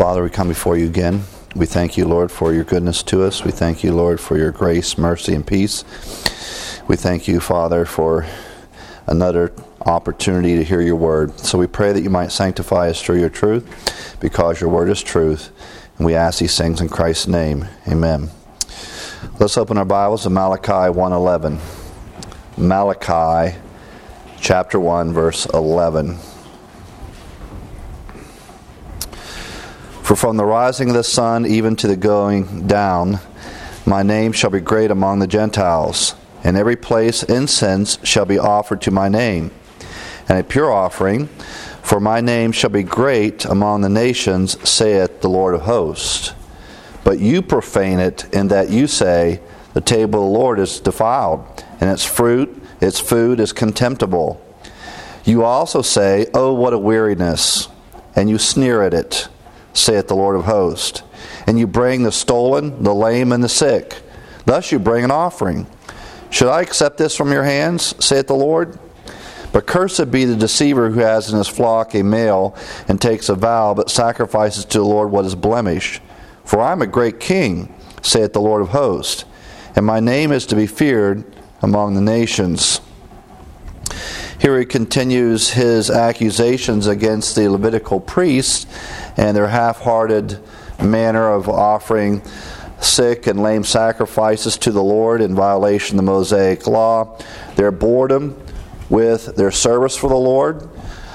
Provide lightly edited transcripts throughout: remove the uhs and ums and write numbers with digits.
Father, we come before you again. We thank you, Lord, for your goodness to us. We thank you, Lord, for your grace, mercy, and peace. We thank you, Father, for another opportunity to hear your word. So we pray that you might sanctify us through your truth, because your word is truth. And we ask these things in Christ's name. Amen. Let's open our Bibles to Malachi 1:11. Malachi chapter 1, verse 11. For from the rising of the sun even to the going down, my name shall be great among the Gentiles. In every place incense shall be offered to my name, and a pure offering, for my name shall be great among the nations, saith the Lord of hosts. But you profane it, in that you say, the table of the Lord is defiled, and its food is contemptible. You also say, oh, what a weariness, and you sneer at it, saith the Lord of hosts. And you bring the stolen, the lame, and the sick. Thus you bring an offering. Should I accept this from your hands, saith the Lord? But cursed be the deceiver who has in his flock a male, and takes a vow, but sacrifices to the Lord what is blemished. For I am a great king, saith the Lord of hosts, and my name is to be feared among the nations. Here he continues his accusations against the Levitical priests and their half-hearted manner of offering sick and lame sacrifices to the Lord in violation of the Mosaic law, their boredom with their service for the Lord,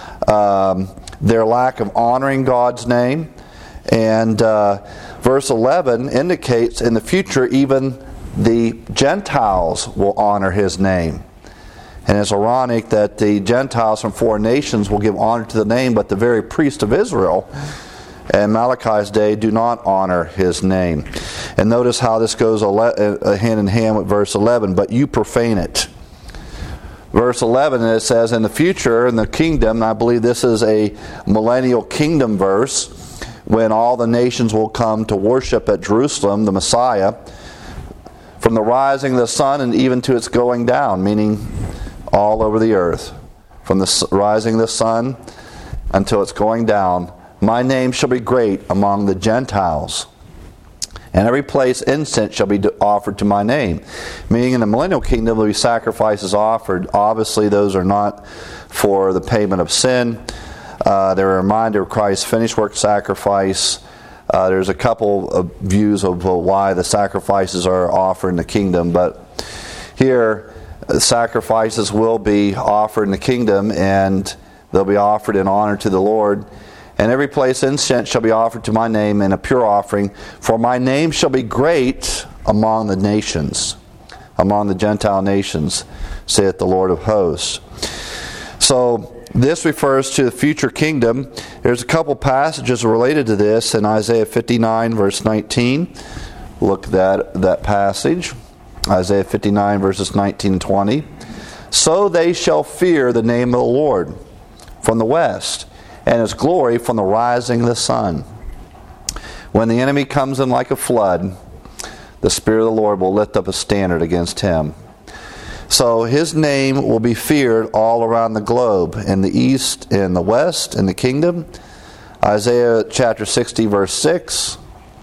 their lack of honoring God's name. And verse 11 indicates in the future even the Gentiles will honor his name. And it's ironic that the Gentiles from foreign nations will give honor to the name, but the very priests of Israel in Malachi's day do not honor his name. And notice how this goes hand in hand with verse 11. But you profane it. Verse 11, it says, in the future, in the kingdom, I believe this is a millennial kingdom verse, when all the nations will come to worship at Jerusalem, the Messiah, from the rising of the sun and even to its going down, meaning all over the earth. From the rising of the sun until its going down, my name shall be great among the Gentiles. And every place incense shall be offered to my name. Meaning in the millennial kingdom there will be sacrifices offered. Obviously those are not for the payment of sin. They're a reminder of Christ's finished work sacrifice. There's a couple of views of why the sacrifices are offered in the kingdom. But here, sacrifices will be offered in the kingdom, and they'll be offered in honor to the Lord. And every place incense shall be offered to my name, and a pure offering, for my name shall be great among the nations, among the Gentile nations, saith the Lord of hosts. So this refers to the future kingdom. There's a couple passages related to this in Isaiah 59 verse 19. Look at that passage. Isaiah 59 verses 19 and 20. So they shall fear the name of the Lord from the west, and his glory from the rising of the sun. When the enemy comes in like a flood, the Spirit of the Lord will lift up a standard against him. So his name will be feared all around the globe, in the east, in the west, in the kingdom. Isaiah chapter 60 verse 6.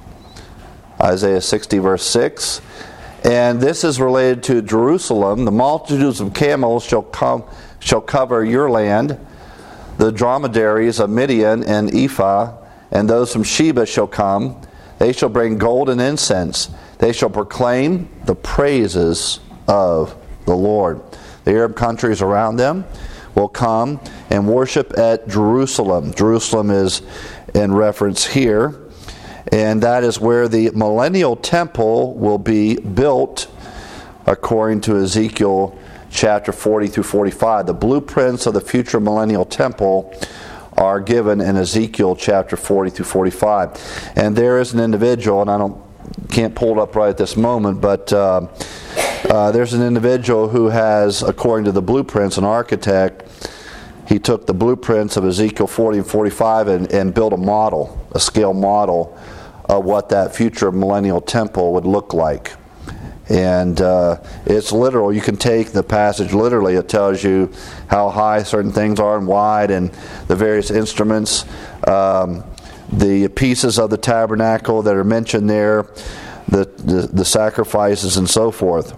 Isaiah 60 verse 6. And this is related to Jerusalem. The multitudes of camels shall cover your land. The dromedaries of Midian and Ephah, and those from Sheba shall come. They shall bring gold and incense. They shall proclaim the praises of the Lord. The Arab countries around them will come and worship at Jerusalem. Jerusalem is in reference here. And that is where the millennial temple will be built, according to Ezekiel chapter 40 through 45. The blueprints of the future millennial temple are given in Ezekiel chapter 40 through 45. And there is an individual, and I can't pull it up right at this moment, but there's an individual who has, according to the blueprints, an architect. He took the blueprints of Ezekiel 40 and 45 and built a model, a scale model of what that future millennial temple would look like. And it's literal. You can take the passage literally. It tells you how high certain things are and wide, and the various instruments. the pieces of the tabernacle that are mentioned there, the sacrifices and so forth.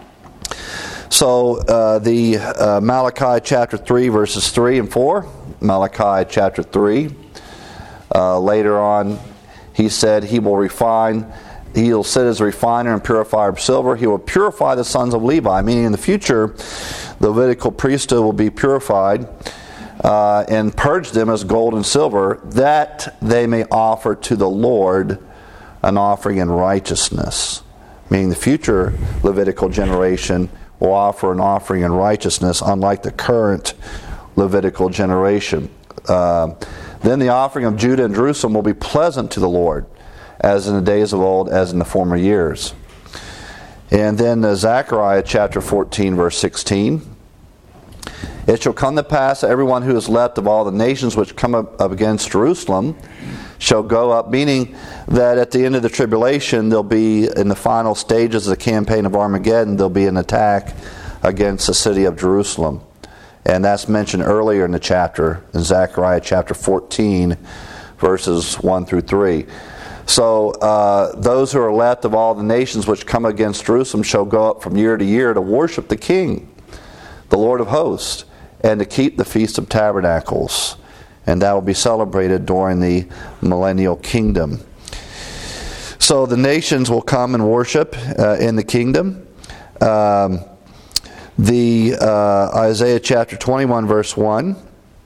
So the Malachi chapter 3 verses 3 and 4. Malachi chapter 3. Later on, he said he will sit as a refiner and purifier of silver. He will purify the sons of Levi, meaning in the future, the Levitical priesthood will be purified and purge them as gold and silver, that they may offer to the Lord an offering in righteousness. Meaning the future Levitical generation will offer an offering in righteousness, unlike the current Levitical generation. Then the offering of Judah and Jerusalem will be pleasant to the Lord, as in the days of old, as in the former years. And then Zechariah chapter 14, verse 16. It shall come to pass that everyone who is left of all the nations which come up against Jerusalem shall go up, meaning that at the end of the tribulation, there'll be, in the final stages of the campaign of Armageddon, there'll be an attack against the city of Jerusalem. And that's mentioned earlier in the chapter, in Zechariah chapter 14, verses 1 through 3. So those who are left of all the nations which come against Jerusalem shall go up from year to year to worship the King, the Lord of hosts, and to keep the Feast of Tabernacles. And that will be celebrated during the millennial kingdom. So the nations will come and worship in the kingdom. Isaiah chapter 21 verse 1.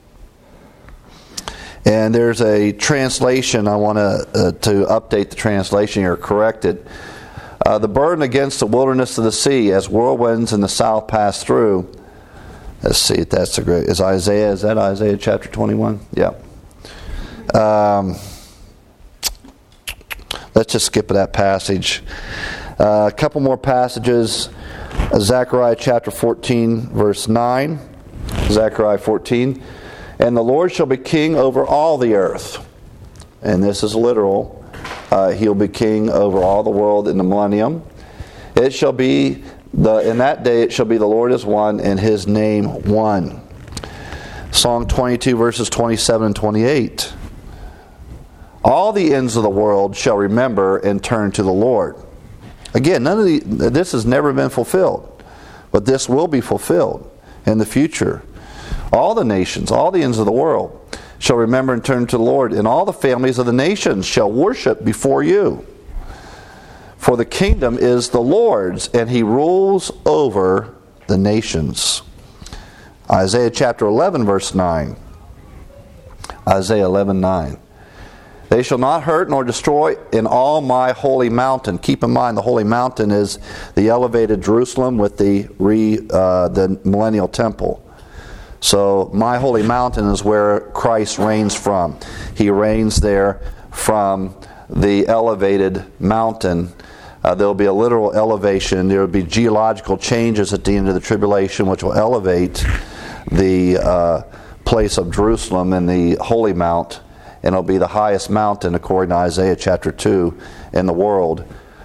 And there's a translation, I want to update the translation here, correct it. The burden against the wilderness of the sea, as whirlwinds in the south pass through. Let's see if that's is that Isaiah chapter 21? Yeah. Let's just skip that passage. A couple more passages. Zechariah chapter 14, verse 9. Zechariah 14. And the Lord shall be king over all the earth. And this is literal. He'll be king over all the world in the millennium. It shall be, in that day it shall be the Lord is one, and his name one. Psalm 22, verses 27 and 28. All the ends of the world shall remember and turn to the Lord. Again, this has never been fulfilled, but this will be fulfilled in the future. All the nations, all the ends of the world shall remember and turn to the Lord, and all the families of the nations shall worship before you. For the kingdom is the Lord's, and he rules over the nations. Isaiah chapter 11, verse 9. Isaiah 11, 9. They shall not hurt nor destroy in all my holy mountain. Keep in mind, the holy mountain is the elevated Jerusalem with the millennial temple. So my holy mountain is where Christ reigns from. He reigns there from the elevated mountain. There will be a literal elevation. There will be geological changes at the end of the tribulation which will elevate the place of Jerusalem and the holy mount. And it'll be the highest mountain, according to Isaiah chapter 2, in the world.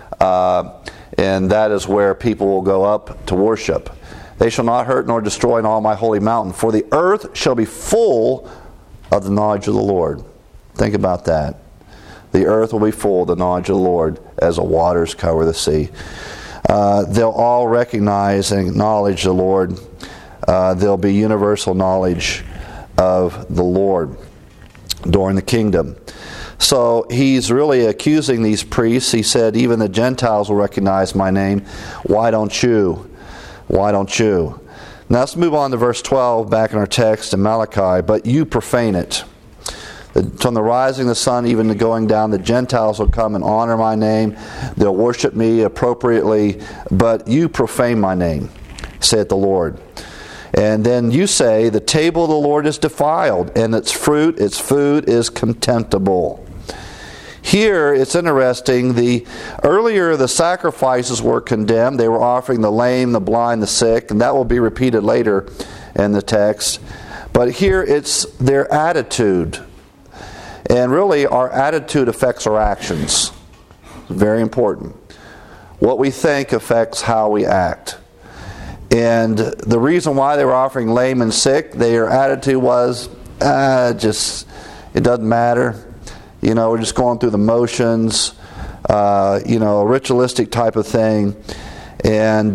And that is where people will go up to worship. They shall not hurt nor destroy in all my holy mountain, for the earth shall be full of the knowledge of the Lord. Think about that. The earth will be full of the knowledge of the Lord as the waters cover the sea. They'll all recognize and acknowledge the Lord. There'll be universal knowledge of the Lord during the kingdom. So he's really accusing these priests. He said, even the Gentiles will recognize my name. Why don't you? Why don't you? Now let's move on to verse 12 back in our text in Malachi. But you profane it. From the rising of the sun even to going down, the Gentiles will come and honor my name. They'll worship me appropriately. But you profane my name, saith the Lord. And then you say, the table of the Lord is defiled, and its fruit, its food is contemptible. Here, it's interesting, earlier the sacrifices were condemned. They were offering the lame, the blind, the sick, and that will be repeated later in the text. But here it's their attitude. And really, our attitude affects our actions. Very important. What we think affects how we act. And the reason why they were offering lame and sick, their attitude was, it doesn't matter. we're just going through the motions, a ritualistic type of thing. And,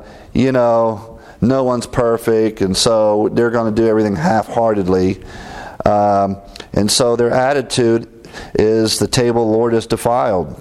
no one's perfect, and so they're going to do everything half-heartedly. And so their attitude is the table of the Lord is defiled.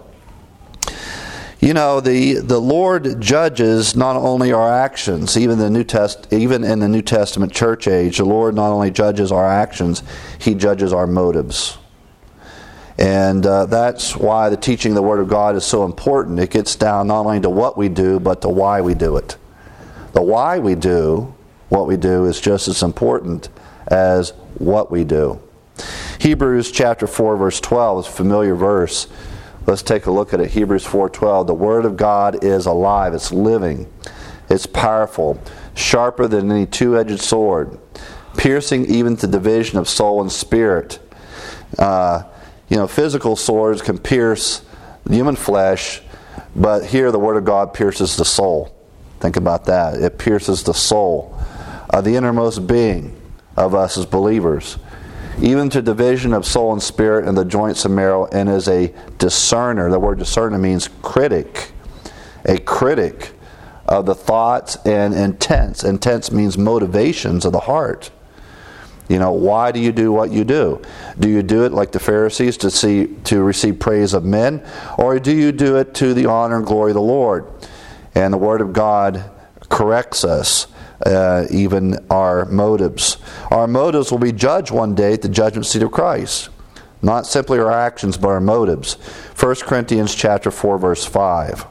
The Lord judges not only our actions, even in the New Testament church age, the Lord not only judges our actions, He judges our motives. And that's why the teaching of the Word of God is so important. It gets down not only to what we do, but to why we do it. The why we do what we do is just as important as what we do. Hebrews chapter 4, verse 12 is a familiar verse. Let's take a look at it. Hebrews 4:12. The Word of God is alive. It's living. It's powerful. Sharper than any two-edged sword. Piercing even to division of soul and spirit. Physical swords can pierce human flesh, but here the Word of God pierces the soul. Think about that. It pierces the soul, the innermost being of us as believers, even to division of soul and spirit and the joints and marrow, and is a discerner. The word discerner means critic. A critic of the thoughts and intents. Intents means motivations of the heart. Why do you do what you do? Do you do it like the Pharisees to receive praise of men? Or do you do it to the honor and glory of the Lord? And the Word of God corrects us, even our motives. Our motives will be judged one day at the judgment seat of Christ. Not simply our actions, but our motives. 1 Corinthians chapter 4, verse 5.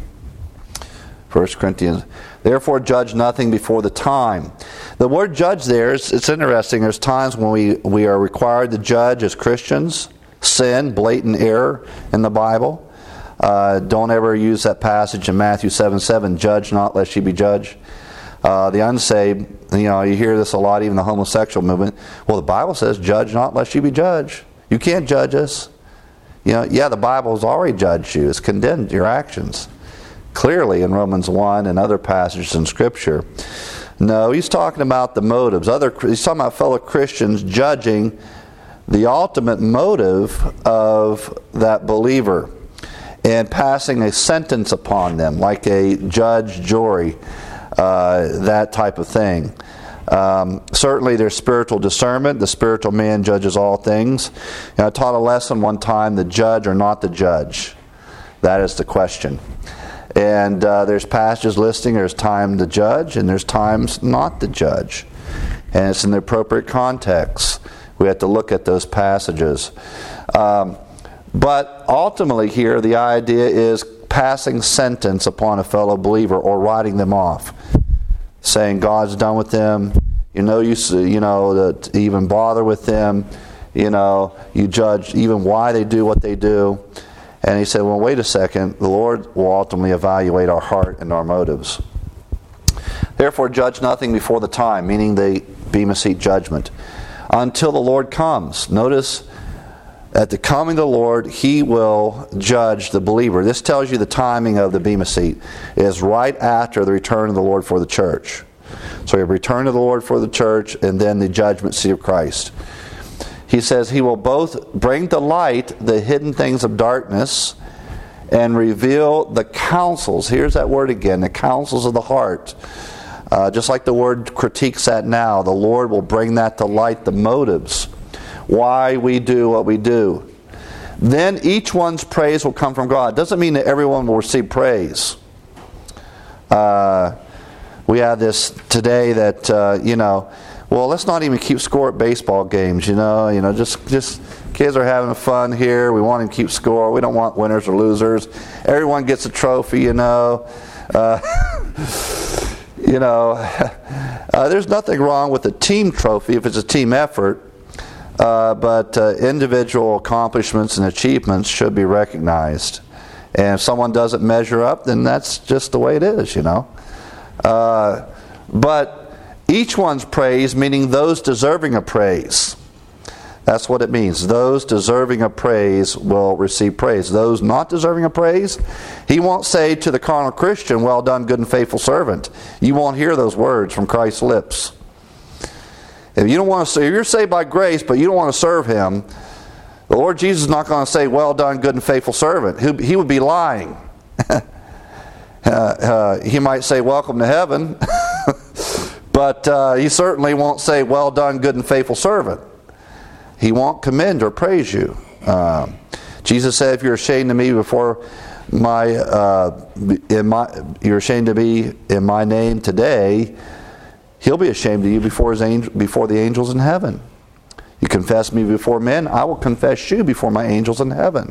1 Corinthians. Therefore judge nothing before the time. The word judge there, it's interesting. There's times when we are required to judge as Christians. Sin, blatant error in the Bible. Don't ever use that passage in Matthew 7:7, judge not lest ye be judged. The unsaved, you hear this a lot, even the homosexual movement. Well, the Bible says, judge not lest ye be judged. You can't judge us. The Bible has already judged you. It's condemned your actions. Clearly in Romans 1 and other passages in Scripture. No, he's talking about the motives. He's talking about fellow Christians judging the ultimate motive of that believer and passing a sentence upon them, like a judge, jury, that type of thing. Certainly there's spiritual discernment. The spiritual man judges all things. I taught a lesson one time, the judge or not the judge. That is the question. And there's passages listing there's time to judge and there's times not to judge. And it's in the appropriate context. We have to look at those passages. But ultimately here, the idea is passing sentence upon a fellow believer or writing them off. Saying God's done with them. To even bother with them. You judge even why they do what they do. And he said, well, wait a second. The Lord will ultimately evaluate our heart and our motives. Therefore, judge nothing before the time, meaning the Bema Seat judgment, until the Lord comes. Notice, at the coming of the Lord, He will judge the believer. This tells you the timing of the Bema Seat is right after the return of the Lord for the church. So you return of the Lord for the church and then the judgment seat of Christ. He says He will both bring to light the hidden things of darkness and reveal the counsels. Here's that word again, the counsels of the heart. Just like the word critiques that now, the Lord will bring that to light, the motives. Why we do what we do. Then each one's praise will come from God. Doesn't mean that everyone will receive praise. We have this today that, well, let's not even keep score at baseball games, just kids are having fun here. We want to keep score. We don't want winners or losers. Everyone gets a trophy, There's nothing wrong with a team trophy if it's a team effort. But individual accomplishments and achievements should be recognized. And if someone doesn't measure up, then that's just the way it is, But each one's praise, meaning those deserving of praise. That's what it means. Those deserving of praise will receive praise. Those not deserving of praise, He won't say to the carnal Christian, well done, good and faithful servant. You won't hear those words from Christ's lips. If you're saved by grace, but you don't want to serve Him, The Lord Jesus is not going to say, well done, good and faithful servant. He would be lying. He might say, welcome to heaven. But he certainly won't say, well done, good and faithful servant. He won't commend or praise you. Jesus said, if you're ashamed of me before you're ashamed of me in my name today, He'll be ashamed of you before the angels in heaven. You confess me before men, I will confess you before my angels in heaven.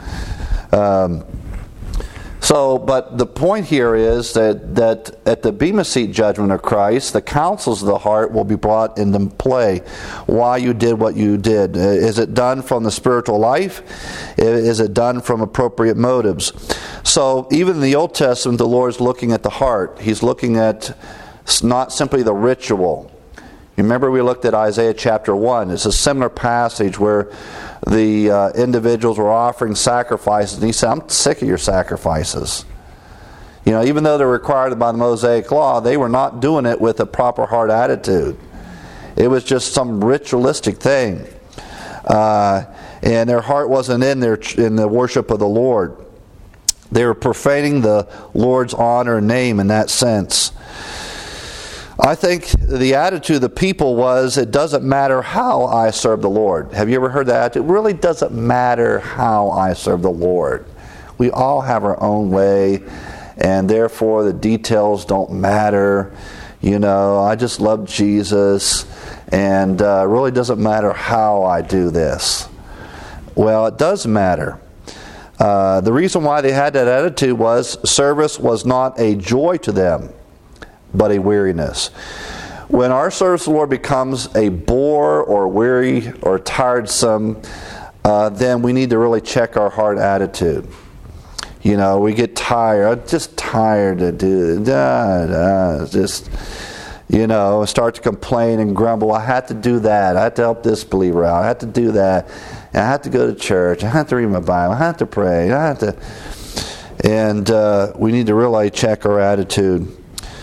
But the point here is that at the Bema Seat judgment of Christ, the counsels of the heart will be brought into play. Why you did what you did. Is it done from the spiritual life? Is it done from appropriate motives? So even in the Old Testament, the Lord is looking at the heart. He's looking at not simply the ritual. You remember we looked at Isaiah chapter 1. It's a similar passage where the individuals were offering sacrifices, and he said, I'm sick of your sacrifices. You know, even though they're required by the Mosaic Law, they were not doing it with a proper heart attitude. It was just some ritualistic thing. And their heart wasn't in the worship of the Lord. They were profaning the Lord's honor and name in that sense. I think the attitude of the people was, it doesn't matter how I serve the Lord. Have you ever heard that? It really doesn't matter how I serve the Lord. We all have our own way, and therefore the details don't matter. You know, I just love Jesus, and it really doesn't matter how I do this. Well, it does matter. The reason why they had that attitude was service was not a joy to them, but a weariness. When our service to the Lord becomes a bore or weary or tiresome, then we need to really check our heart attitude. You know, we get tired. I'm just tired to do it. Just, you know, start to complain and grumble. I had to do that. I had to help this believer out. I had to do that. And I had to go to church. I had to read my Bible. I had to pray. I had to... And we need to really check our attitude.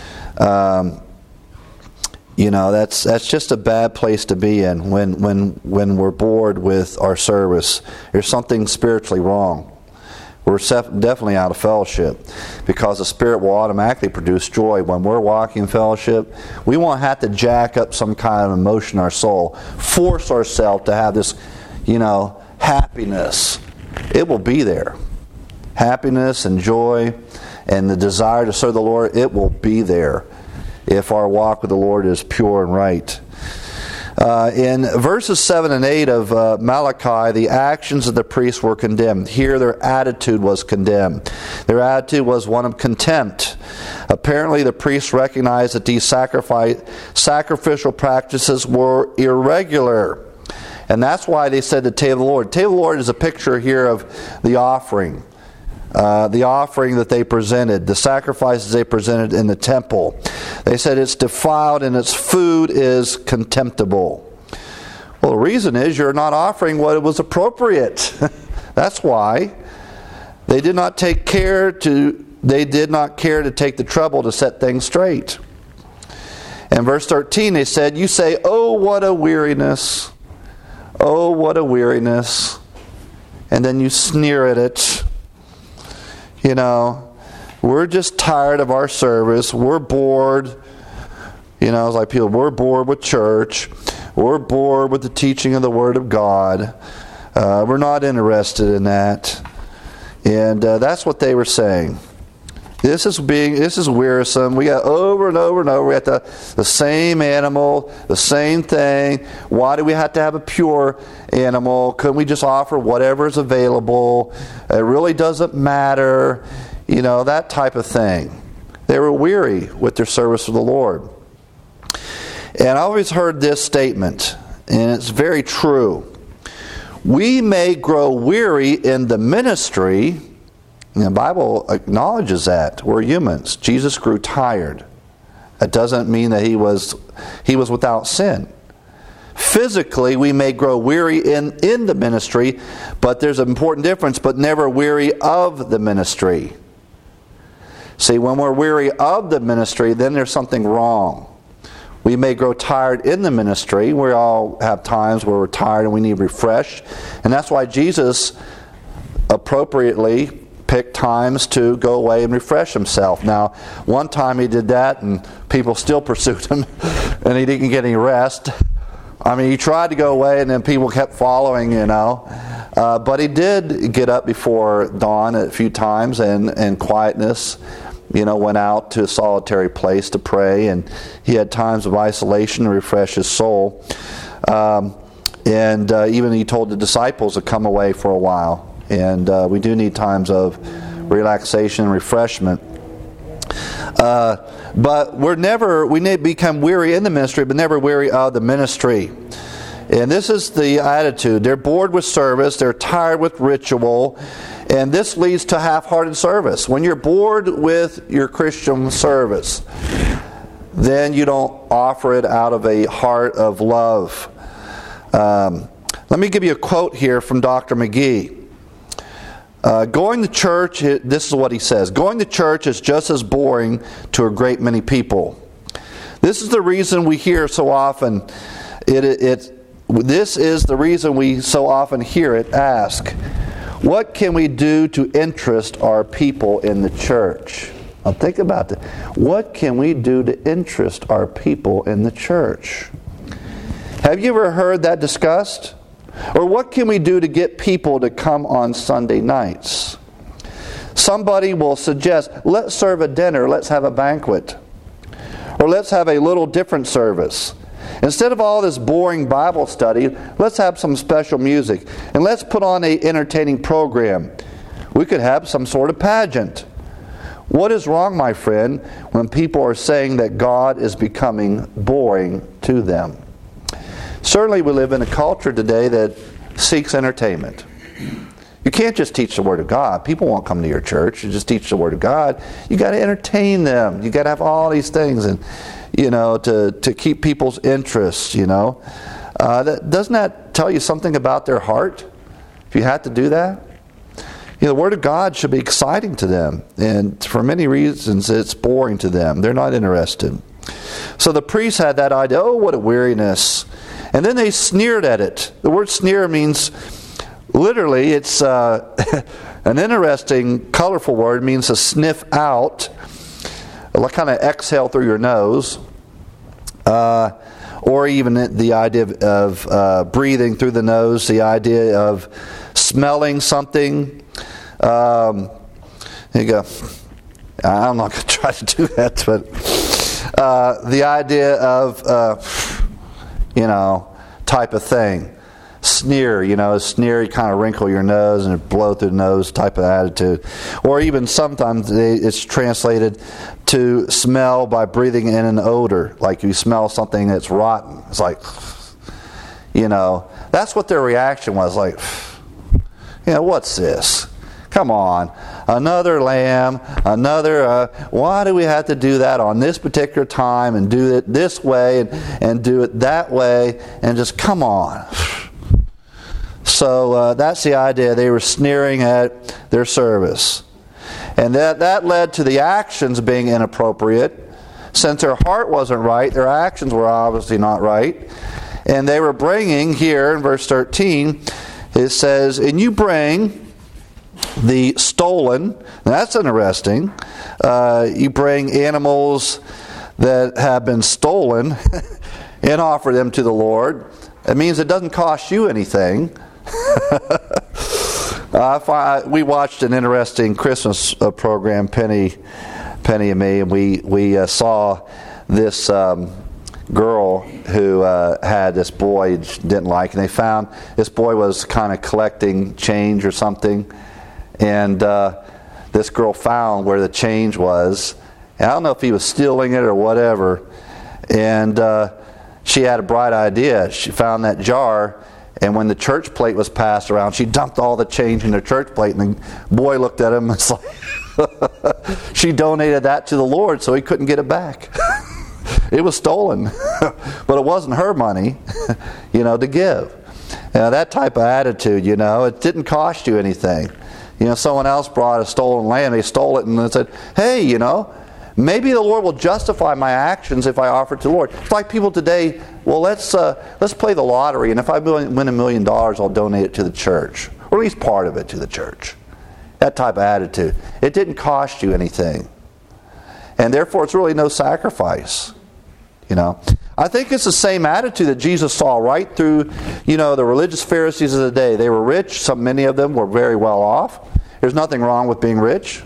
You know, that's just a bad place to be in when we're bored with our service. There's something spiritually wrong. We're definitely out of fellowship, because the Spirit will automatically produce joy. When we're walking in fellowship, we won't have to jack up some kind of emotion in our soul, force ourselves to have this, you know, happiness. It will be there. Happiness and joy and the desire to serve the Lord, it will be there if our walk with the Lord is pure and right. In verses 7 and 8 of Malachi, the actions of the priests were condemned. Here their attitude was condemned. Their attitude was one of contempt. Apparently the priests recognized that these sacrificial practices were irregular. And that's why they said the table of the Lord. The table of the Lord is a picture here of the offering. The offering that they presented, the sacrifices they presented in the temple. They said it's defiled and its food is contemptible. Well, the reason is you're not offering what was appropriate. That's why. They did not care to take the trouble to set things straight. In verse 13 they said, you say, oh, what a weariness. Oh, what a weariness. And then you sneer at it. You know, we're just tired of our service. We're bored. You know, it's like people, we're bored with church. We're bored with the teaching of the Word of God. We're not interested in that. And that's what they were saying. This is wearisome. We got over and over and over. We got the same animal, the same thing. Why do we have to have a pure animal? Couldn't we just offer whatever is available? It really doesn't matter. You know, that type of thing. They were weary with their service to the Lord. And I always heard this statement, and it's very true. We may grow weary in the ministry. And the Bible acknowledges that. We're humans. Jesus grew tired. That doesn't mean that he was without sin. Physically, we may grow weary in the ministry, but there's an important difference, but never weary of the ministry. See, when we're weary of the ministry, then there's something wrong. We may grow tired in the ministry. We all have times where we're tired and we need refresh. And that's why Jesus appropriately picked times to go away and refresh himself. Now, one time he did that and people still pursued him and he didn't get any rest. I mean, he tried to go away and then people kept following, but he did get up before dawn a few times and quietness, went out to a solitary place to pray, and he had times of isolation to refresh his soul. And even he told the disciples to come away for a while. And we do need times of relaxation and refreshment. But we need to become weary in the ministry, but never weary of the ministry. And this is the attitude. They're bored with service. They're tired with ritual. And this leads to half-hearted service. When you're bored with your Christian service, then you don't offer it out of a heart of love. Let me give you a quote here from Dr. McGee. Going to church, this is what he says, going to church is just as boring to a great many people. This is the reason we hear so often, this is the reason we so often hear it asked, what can we do to interest our people in the church? Now think about that. What can we do to interest our people in the church? Have you ever heard that discussed? Or what can we do to get people to come on Sunday nights? Somebody will suggest, let's serve a dinner, let's have a banquet. Or let's have a little different service. Instead of all this boring Bible study, let's have some special music. And let's put on an entertaining program. We could have some sort of pageant. What is wrong, my friend, when people are saying that God is becoming boring to them? Certainly we live in a culture today that seeks entertainment. You can't just teach the Word of God. People won't come to your church. You just teach the Word of God. You got to entertain them. You got to have all these things, and to keep people's interest. Doesn't that tell you something about their heart? If you had to do that, the Word of God should be exciting to them, and for many reasons, it's boring to them. They're not interested. So the priests had that idea. Oh, what a weariness! And then they sneered at it. The word sneer means, literally, it's an interesting, colorful word. It means to sniff out, like kind of exhale through your nose, or even the idea of breathing through the nose, the idea of smelling something. There you go. I'm not going to try to do that, but the idea of... type of thing. Sneer, sneer, you kind of wrinkle your nose and blow through the nose type of attitude. Or even sometimes it's translated to smell by breathing in an odor. Like you smell something that's rotten. It's like, that's what their reaction was. Like, what's this? Come on, another lamb, why do we have to do that on this particular time and do it this way and do it that way and just come on. So that's the idea. They were sneering at their service. And that led to the actions being inappropriate. Since their heart wasn't right, their actions were obviously not right. And they were bringing, here in verse 13, it says, and you bring the stolen, that's interesting. You bring animals that have been stolen and offer them to the Lord. It means it doesn't cost you anything. We watched an interesting Christmas program, Penny and me, and we saw this girl who had this boy didn't like, and they found this boy was kind of collecting change or something. And this girl found where the change was. And I don't know if he was stealing it or whatever. And she had a bright idea. She found that jar, and when the church plate was passed around, she dumped all the change in the church plate. And the boy looked at him and was like, she donated that to the Lord so he couldn't get it back. It was stolen. But it wasn't her money, to give. That type of attitude, it didn't cost you anything. Someone else brought a stolen lamb. They stole it and they said, hey, Maybe the Lord will justify my actions if I offer it to the Lord. It's like people today, well, let's play the lottery, and if I win $1 million, I'll donate it to the church, or at least part of it to the church. That type of attitude. It didn't cost you anything. And therefore, it's really no sacrifice. I think it's the same attitude that Jesus saw right through, the religious Pharisees of the day. They were rich. Many of them were very well off. There's nothing wrong with being rich.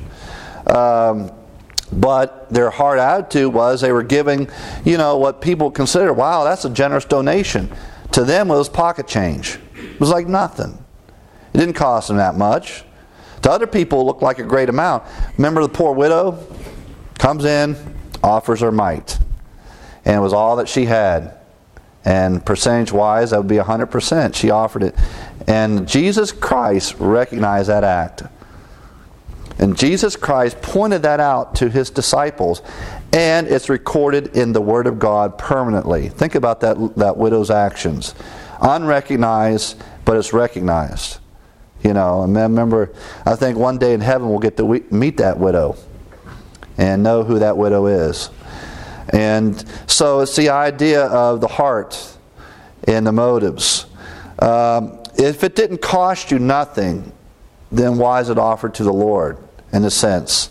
But their hard attitude was they were giving, what people consider, wow, that's a generous donation. To them, it was pocket change. It was like nothing. It didn't cost them that much. To other people, it looked like a great amount. Remember the poor widow? Comes in, offers her mite. And it was all that she had. And percentage-wise, that would be 100%. She offered it. And Jesus Christ recognized that act. And Jesus Christ pointed that out to His disciples. And it's recorded in the Word of God permanently. Think about that widow's actions. Unrecognized, but it's recognized. And remember, I think one day in heaven we'll get to meet that widow. And know who that widow is. And so it's the idea of the heart and the motives. If it didn't cost you nothing, then why is it offered to the Lord, in a sense?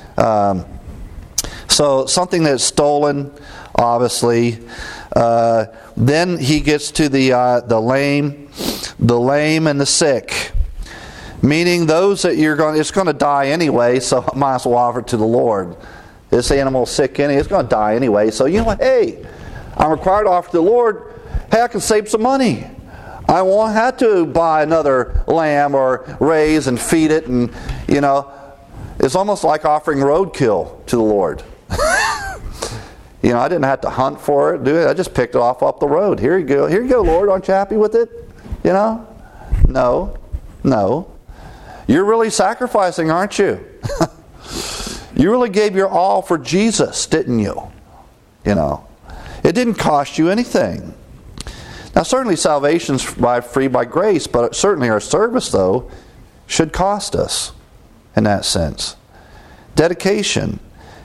So something that's stolen, obviously. Then he gets to the lame and the sick. Meaning those that it's going to die anyway, so I might as well offer it to the Lord. This animal's sick anyway, it's going to die anyway. So hey, I'm required to offer to the Lord. Hey, I can save some money. I won't have to buy another lamb or raise and feed it. And, it's almost like offering roadkill to the Lord. I didn't have to hunt for it, do it. I just picked it off up the road. Here you go. Here you go, Lord. Aren't you happy with it? No. You're really sacrificing, aren't you? You really gave your all for Jesus, didn't you? It didn't cost you anything. Now, certainly salvation's free by grace, but certainly our service, though, should cost us in that sense. Dedication.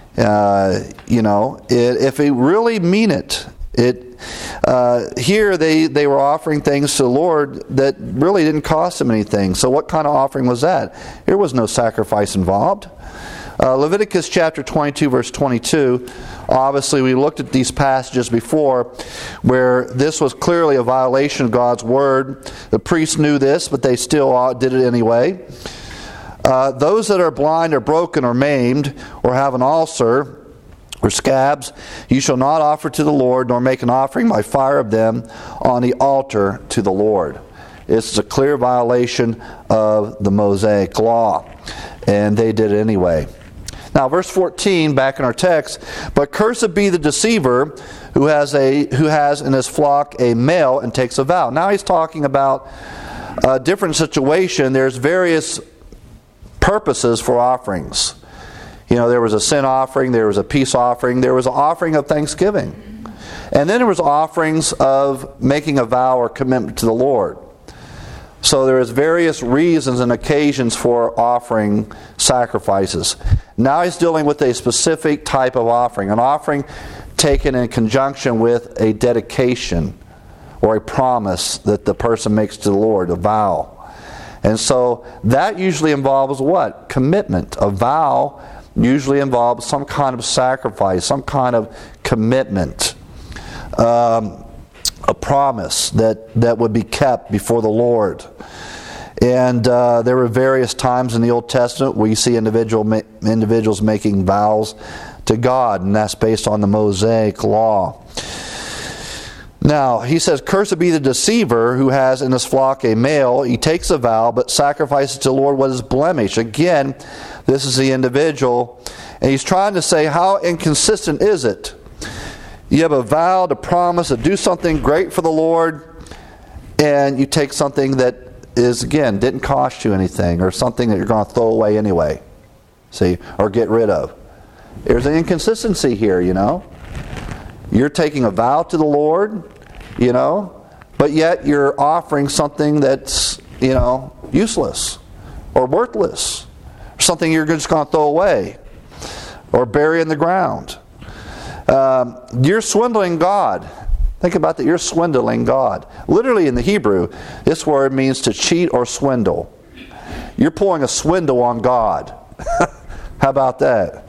If we really mean it, here they were offering things to the Lord that really didn't cost them anything. So what kind of offering was that? There was no sacrifice involved. Leviticus chapter 22, verse 22. Obviously, we looked at these passages before where this was clearly a violation of God's word. The priests knew this, but they still did it anyway. Those that are blind or broken or maimed or have an ulcer or scabs, you shall not offer to the Lord, nor make an offering by fire of them on the altar to the Lord. It's a clear violation of the Mosaic law, and they did it anyway. Now, verse 14, back in our text, but cursed be the deceiver who has in his flock a male and takes a vow. Now he's talking about a different situation. There's various purposes for offerings. There was a sin offering, there was a peace offering, there was an offering of thanksgiving. And then there was offerings of making a vow or commitment to the Lord. So there is various reasons and occasions for offering sacrifices. Now he's dealing with a specific type of offering, an offering taken in conjunction with a dedication or a promise that the person makes to the Lord, a vow. And so that usually involves what? Commitment. A vow usually involves some kind of sacrifice, some kind of commitment. A promise that would be kept before the Lord. And there were various times in the Old Testament where you see individuals making vows to God, and that's based on the Mosaic law. Now, he says, cursed be the deceiver who has in his flock a male. He takes a vow, but sacrifices to the Lord what is blemished. Again, this is the individual, and he's trying to say, how inconsistent is it? You have a vow to promise to do something great for the Lord, and you take something that is, again, didn't cost you anything, or something that you're going to throw away anyway, see, or get rid of. There's an inconsistency here, You're taking a vow to the Lord, but yet you're offering something that's, useless or worthless, something you're just going to throw away. or bury in the ground. You're swindling God. Think about that. You're swindling God. Literally in the Hebrew, this word means to cheat or swindle. You're pulling a swindle on God. How about that?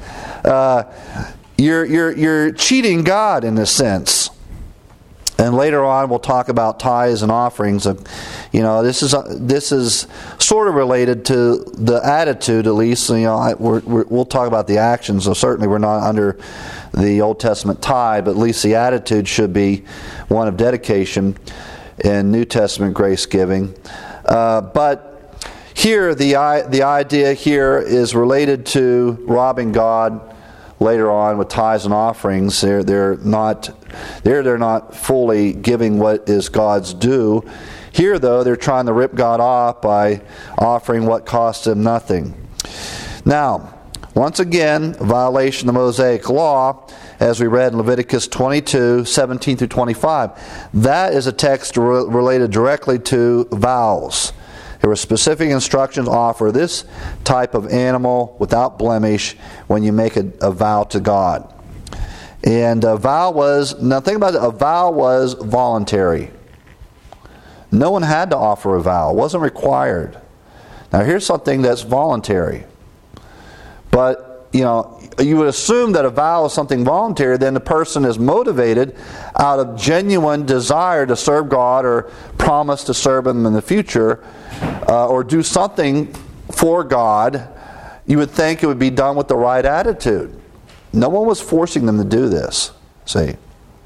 You're cheating God in a sense. And later on, we'll talk about tithes and offerings. This is sort of related to the attitude, at least. We'll talk about the actions. So certainly, we're not under the Old Testament tithe, but at least the attitude should be one of dedication and New Testament grace giving. But here, the idea here is related to robbing God. Later on, with tithes and offerings, they're not fully giving what is God's due. Here, though, they're trying to rip God off by offering what costs them nothing. Now, once again, a violation of the Mosaic law, as we read in Leviticus 22, 17 through 25. That is a text related directly to vows. There were specific instructions to offer this type of animal without blemish when you make a vow to God. And a vow was, now think about it, a vow was voluntary. No one had to offer a vow. It wasn't required. Now here's something that's voluntary. But, you would assume that a vow is something voluntary, then the person is motivated out of genuine desire to serve God or promise to serve Him in the future, or do something for God. You would think it would be done with the right attitude. No one was forcing them to do this. See?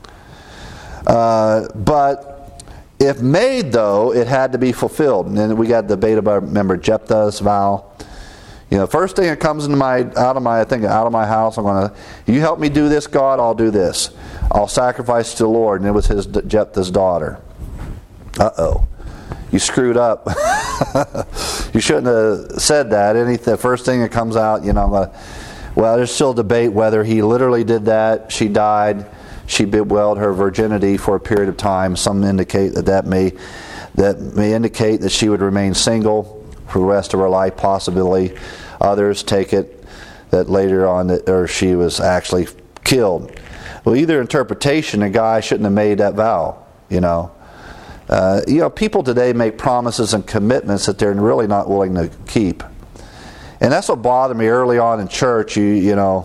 But if made, though, it had to be fulfilled. And then we got the debate about, remember, Jephthah's vow. First thing that comes into out of my house, I'm going to, you help me do this, God, I'll do this. I'll sacrifice to the Lord. And it was Jephthah's daughter. Uh-oh. You screwed up. You shouldn't have said that. The first thing that comes out, there's still debate whether he literally did that. She died. She bewailed her virginity for a period of time. Some indicate that may indicate that she would remain single for the rest of her life, possibly. Others take it that later on she was actually killed. Well, either interpretation, a guy shouldn't have made that vow. People today make promises and commitments that they're really not willing to keep. And that's what bothered me early on in church. There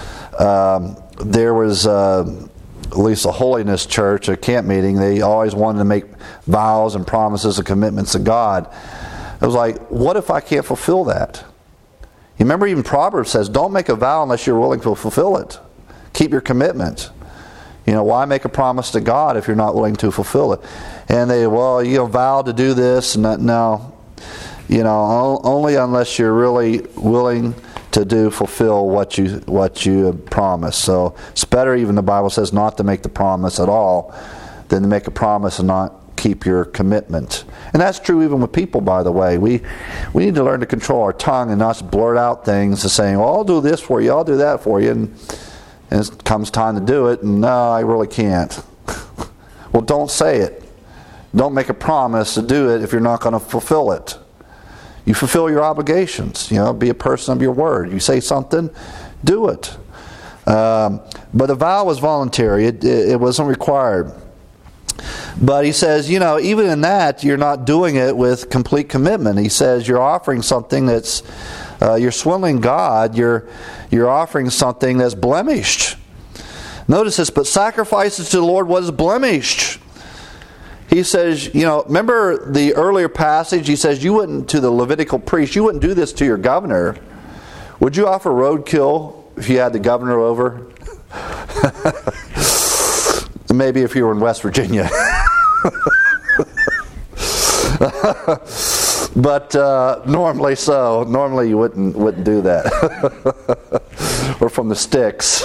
was at least a holiness church, a camp meeting. They always wanted to make vows and promises and commitments to God. It was like, what if I can't fulfill that? You remember even Proverbs says, don't make a vow unless you're willing to fulfill it. Keep your commitment. Why make a promise to God if you're not willing to fulfill it? And they, vow to do this. No. Only unless you're really willing to fulfill what you have promised. So it's better, even the Bible says, not to make the promise at all than to make a promise and not keep your commitment. And that's true even with people, by the way. We need to learn to control our tongue and not blurt out things to saying, I'll do this for you, I'll do that for you. And it comes time to do it, and no, I really can't. Well, don't say it. Don't make a promise to do it if you're not going to fulfill it. You fulfill your obligations. Be a person of your word. You say something, do it. But the vow was voluntary. It wasn't required. But he says, even in that, you're not doing it with complete commitment. He says you're offering something that's, you're swindling God. You're offering something that's blemished. Notice this, but sacrifices to the Lord was blemished. He says, remember the earlier passage? He says you wouldn't, to the Levitical priest, you wouldn't do this to your governor. Would you offer roadkill if you had the governor over? Maybe if you were in West Virginia. But normally so. Normally you wouldn't do that. Or from the sticks.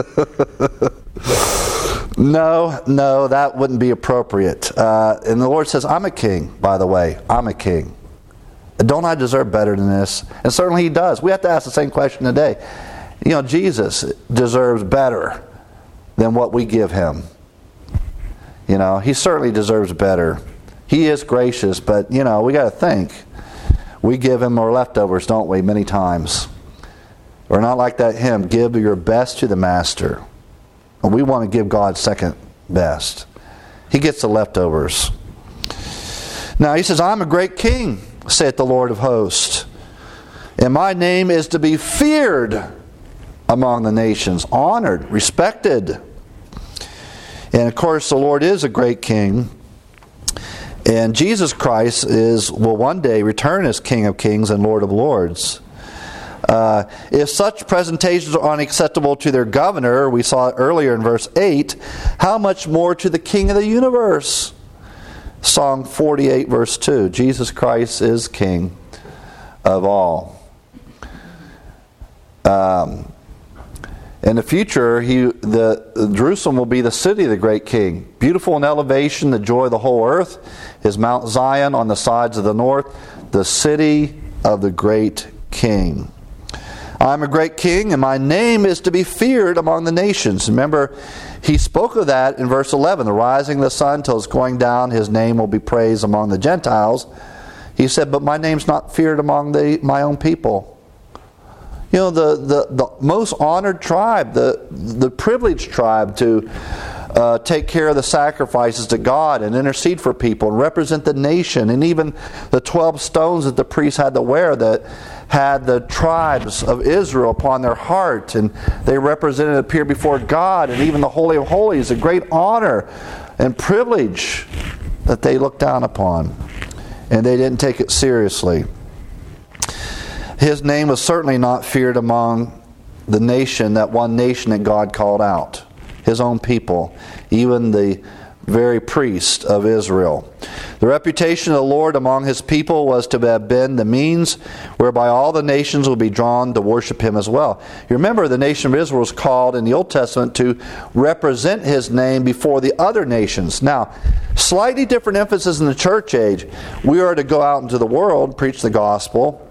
No, that wouldn't be appropriate. And the Lord says, I'm a king, by the way. I'm a king. Don't I deserve better than this? And certainly He does. We have to ask the same question today. Jesus deserves better than what we give Him. He certainly deserves better. He is gracious, but, we got to think. We give Him our leftovers, don't we, many times. We're not like that hymn, give your best to the master. And we want to give God second best. He gets the leftovers. Now he says, I'm a great king, saith the Lord of hosts. And my name is to be feared among the nations, honored, respected. And of course, the Lord is a great king. And Jesus Christ will one day return as King of Kings and Lord of Lords. If such presentations are unacceptable to their governor, we saw it earlier in verse 8, how much more to the King of the universe? Psalm 48 verse 2, Jesus Christ is King of all. In the future, Jerusalem will be the city of the great king. Beautiful in elevation, the joy of the whole earth is Mount Zion on the sides of the north, the city of the great king. I am a great king, and my name is to be feared among the nations. Remember, he spoke of that in verse 11. The rising of the sun till it's going down, his name will be praised among the Gentiles. He said, but my name's not feared among my own people. You know, the most honored tribe, the privileged tribe to take care of the sacrifices to God and intercede for people and represent the nation, and even the 12 stones that the priests had to wear that had the tribes of Israel upon their heart, and they represented, appeared before God, and even the Holy of Holies, a great honor and privilege that they looked down upon, and they didn't take it seriously. His name was certainly not feared among the nation, that one nation that God called out. His own people, even the very priest of Israel. The reputation of the Lord among his people was to have been the means whereby all the nations would be drawn to worship him as well. You remember, the nation of Israel was called in the Old Testament to represent his name before the other nations. Now, slightly different emphasis in the church age. We are to go out into the world and preach the gospel.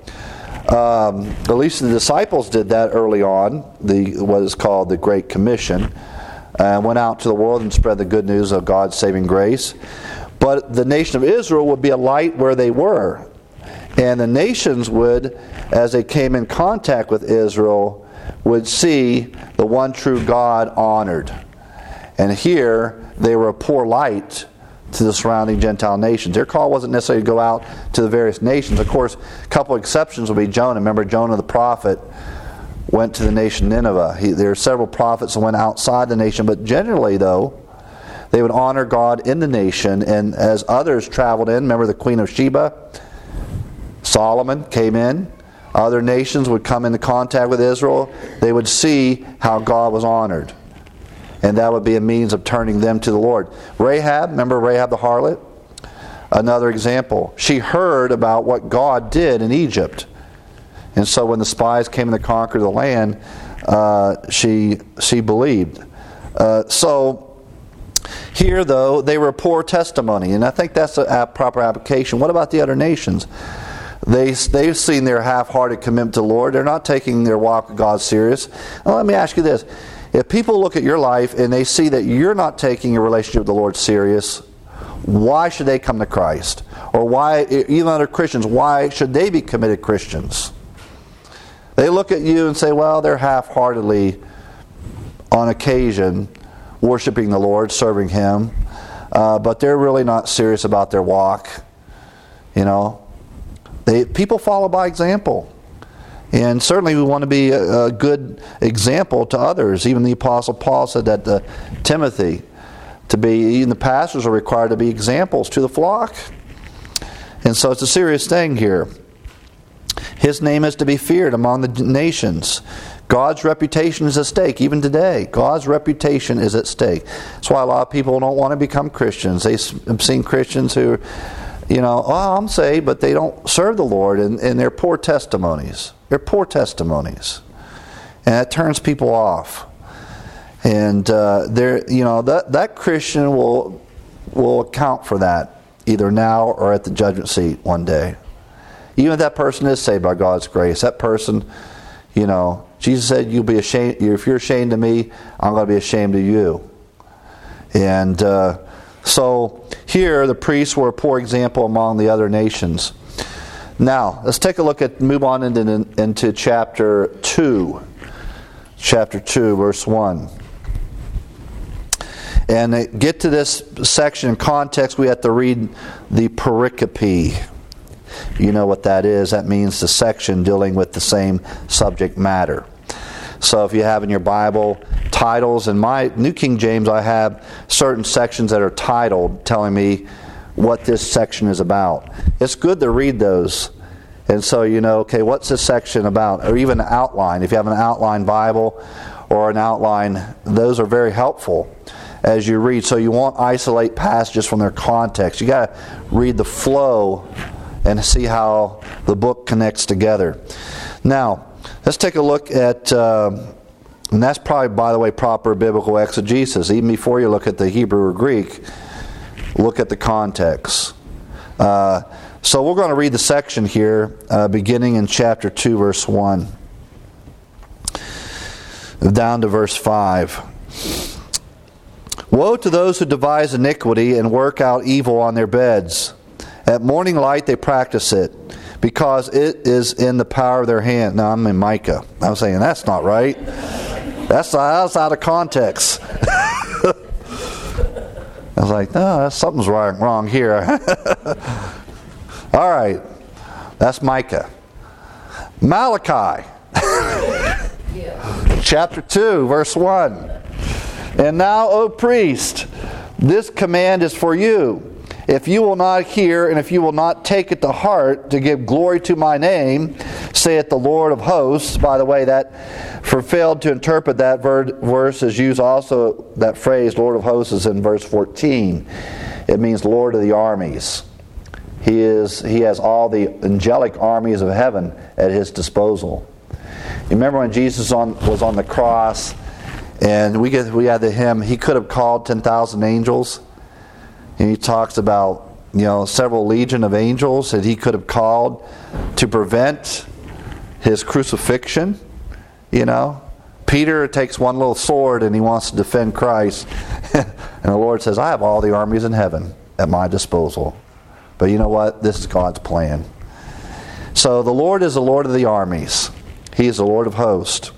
At least the disciples did that early on, what is called the Great Commission. Went out to the world and spread the good news of God's saving grace. But the nation of Israel would be a light where they were. And the nations would, as they came in contact with Israel, would see the one true God honored. And here, they were a poor light to the surrounding Gentile nations. Their call wasn't necessarily to go out to the various nations. Of course, a couple of exceptions would be Jonah. Remember, Jonah the prophet went to the nation Nineveh. There are several prophets that went outside the nation, but generally, though, they would honor God in the nation. And as others traveled in, remember the Queen of Sheba, Solomon came in. Other nations would come into contact with Israel. They would see how God was honored. And that would be a means of turning them to the Lord. Rahab, remember Rahab the harlot? Another example. She heard about what God did in Egypt. And so when the spies came in to conquer the land, she believed. So here, though, they were a poor testimony. And I think that's a proper application. What about the other nations? They've seen their half-hearted commitment to the Lord. They're not taking their walk with God serious. Now, let me ask you this. If people look at your life and they see that you're not taking your relationship with the Lord serious, why should they come to Christ? Or why, even other Christians, why should they be committed Christians? They look at you and say, well, they're half-heartedly, on occasion, worshiping the Lord, serving Him, but they're really not serious about their walk. You know, people follow by example. And certainly we want to be a good example to others. Even the Apostle Paul said that to Timothy, even the pastors are required to be examples to the flock. And so it's a serious thing here. His name is to be feared among the nations. God's reputation is at stake, even today. God's reputation is at stake. That's why a lot of people don't want to become Christians. They've seen Christians who, I'm saved, but they don't serve the Lord, and they're poor testimonies. They're poor testimonies. And that turns people off. And that Christian will account for that, either now or at the judgment seat one day. Even if that person is saved by God's grace, that person, Jesus said, "You'll be ashamed. If you're ashamed of me, I'm going to be ashamed of you." And so here, the priests were a poor example among the other nations. Now, let's take a look at, move on into chapter 2. Chapter 2, verse 1. And to get to this section in context, we have to read the pericope. You know what that is. That means the section dealing with the same subject matter. So if you have in your Bible titles, in my New King James, I have certain sections that are titled, telling me what this section is about. It's good to read those. And so you know, okay, what's this section about? Or even an outline. If you have an outline Bible or an outline, those are very helpful as you read. So you won't isolate passages from their context. You got to read the flow and see how the book connects together. Now, let's take a look at, and that's probably, by the way, proper biblical exegesis. Even before you look at the Hebrew or Greek, look at the context. So we're going to read the section here, beginning in chapter 2, verse 1, down to verse 5. Woe to those who devise iniquity and work out evil on their beds. At morning light they practice it, because it is in the power of their hand. Now I'm in Micah. I'm saying that's not right. That's out of context. I was like, no, something's wrong here. All right, that's Micah. Malachi, chapter 2, verse 1. And now, O priest, this command is for you. If you will not hear, and if you will not take it to heart to give glory to my name, saith the Lord of hosts. By the way, that for failed to interpret that verse is used also, that phrase, Lord of hosts, is in verse 14. It means Lord of the armies. He has all the angelic armies of heaven at his disposal. You remember when Jesus was on the cross, and we had the hymn, he could have called 10,000 angels. And he talks about, several legion of angels that he could have called to prevent his crucifixion. Peter takes one little sword and he wants to defend Christ. And the Lord says, I have all the armies in heaven at my disposal. But you know what? This is God's plan. So the Lord is the Lord of the armies. He is the Lord of hosts.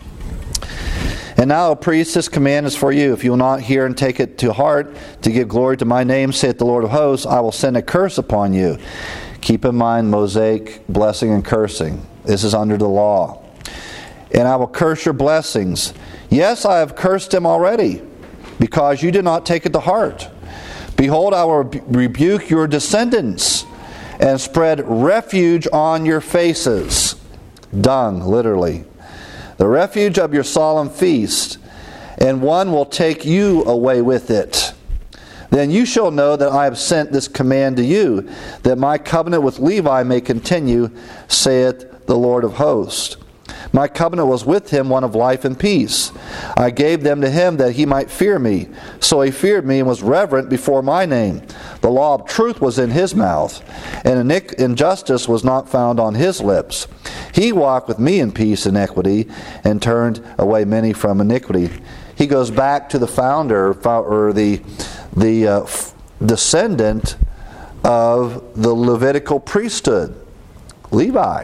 And now, O priest, this command is for you. If you will not hear and take it to heart to give glory to my name, saith the Lord of hosts, I will send a curse upon you. Keep in mind Mosaic blessing and cursing. This is under the law. And I will curse your blessings. Yes, I have cursed them already, because you did not take it to heart. Behold, I will rebuke your descendants and spread refuge on your faces. Dung, literally. The refuge of your solemn feast, and one will take you away with it. Then you shall know that I have sent this command to you, that my covenant with Levi may continue, saith the Lord of hosts. My covenant was with him one of life and peace. I gave them to him that he might fear me. So he feared me and was reverent before my name. The law of truth was in his mouth, and injustice was not found on his lips. He walked with me in peace and equity, and turned away many from iniquity. He goes back to the founder, or the descendant of the Levitical priesthood, Levi.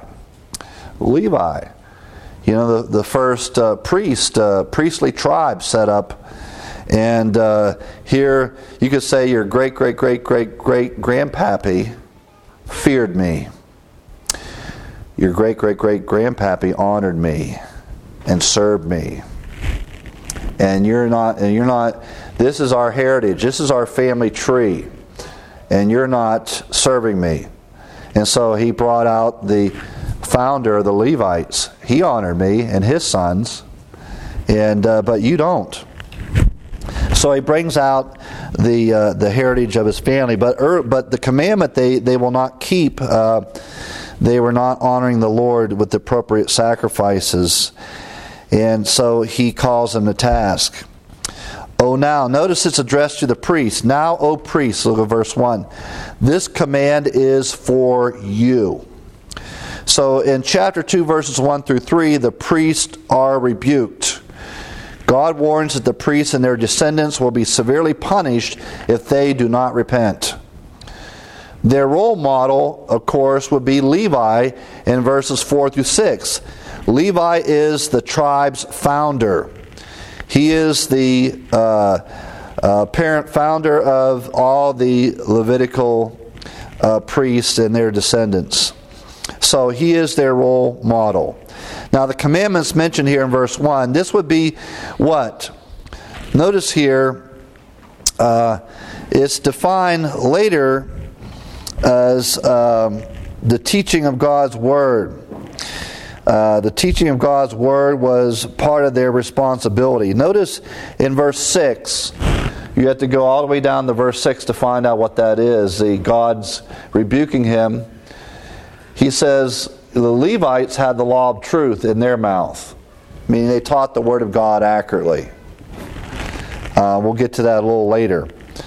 The first priestly tribe set up. And here you could say your great-great-great-great-great-grandpappy feared me. Your great-great-great-grandpappy honored me and served me. And you're not, this is our heritage, this is our family tree, and you're not serving me. And so he brought out the founder of the Levites. He honored me and his sons, but you don't. So he brings out the heritage of his family, but the commandment they will not keep. They were not honoring the Lord with the appropriate sacrifices, and so he calls them to task. Oh, now, notice it's addressed to the priest. Now, O priest, look at verse 1. This command is for you. So in chapter 2, verses 1 through 3, the priests are rebuked. God warns that the priests and their descendants will be severely punished if they do not repent. Their role model, of course, would be Levi in verses 4 through 6. Levi is the tribe's founder. He is the apparent founder of all the Levitical priests and their descendants. So he is their role model. Now the commandments mentioned here in verse 1, this would be what? Notice here, it's defined later as the teaching of God's Word. The teaching of God's Word was part of their responsibility. Notice in verse 6, you have to go all the way down to verse 6 to find out what that is. God's rebuking him. He says, the Levites had the law of truth in their mouth, meaning they taught the Word of God accurately. We'll get to that a little later.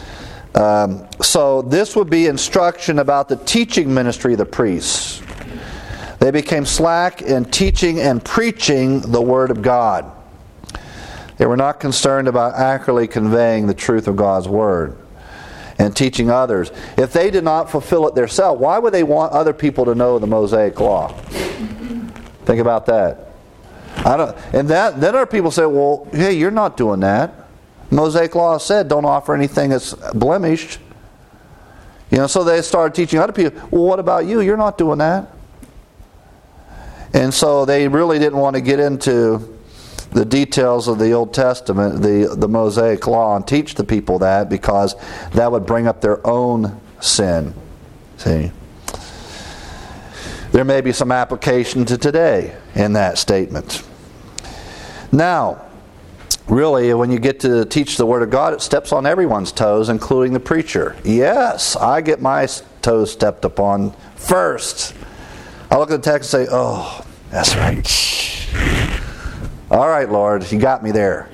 So this would be instruction about the teaching ministry of the priests. They became slack in teaching and preaching the Word of God. They were not concerned about accurately conveying the truth of God's Word and teaching others. If they did not fulfill it themselves, why would they want other people to know the Mosaic Law? Think about that. Then other people say, well, hey, you're not doing that. Mosaic Law said don't offer anything that's blemished. So they started teaching other people, well, what about you? You're not doing that. And so they really didn't want to get into the details of the Old Testament, the Mosaic Law, and teach the people that, because that would bring up their own sin. See? There may be some application to today in that statement. Now, really, when you get to teach the Word of God, it steps on everyone's toes, including the preacher. Yes, I get my toes stepped upon first. I look at the text and say, oh, that's right. All right, Lord, you got me there.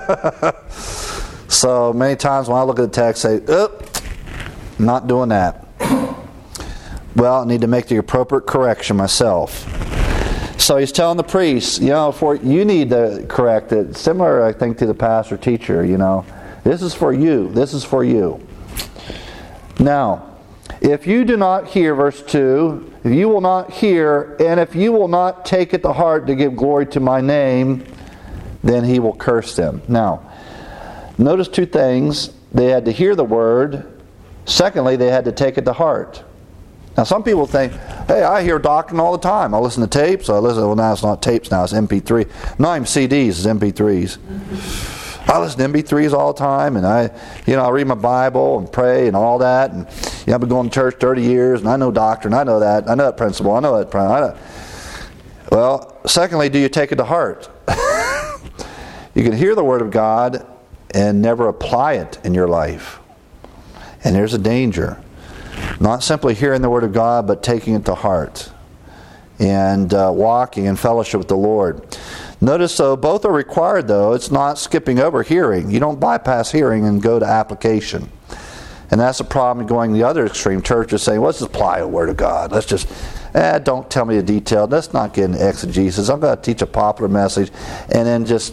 So many times when I look at the text, I say, oh, not doing that. Well, I need to make the appropriate correction myself. So he's telling the priests, you need to correct it. Similar, I think, to the pastor teacher, This is for you. This is for you. Now, if you do not hear, verse 2, if you will not hear, and if you will not take it to heart to give glory to my name, then he will curse them. Now, notice two things. They had to hear the word. Secondly, they had to take it to heart. Now, some people think, hey, I hear doctrine all the time. I listen to tapes. Well, now it's not tapes now. It's MP3. Not even CDs. It's MP3s. I listen to MP3s all the time, and I read my Bible and pray and all that. And I've been going to church 30 years, and I know doctrine. I know that. I know that principle. I know that principle. Well, secondly, do you take it to heart? You can hear the Word of God and never apply it in your life. And there's a danger. Not simply hearing the Word of God, but taking it to heart and walking in fellowship with the Lord. Notice, though, both are required, though. It's not skipping over hearing. You don't bypass hearing and go to application. And that's the problem going the other extreme. Churches saying, let's just apply the Word of God. Let's just, don't tell me the detail. Let's not get into exegesis. I'm going to teach a popular message and then just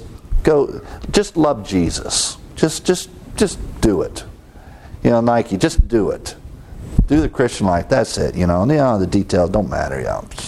love Jesus. Just do it. Nike, just do it. Do the Christian life. That's it. The details don't matter.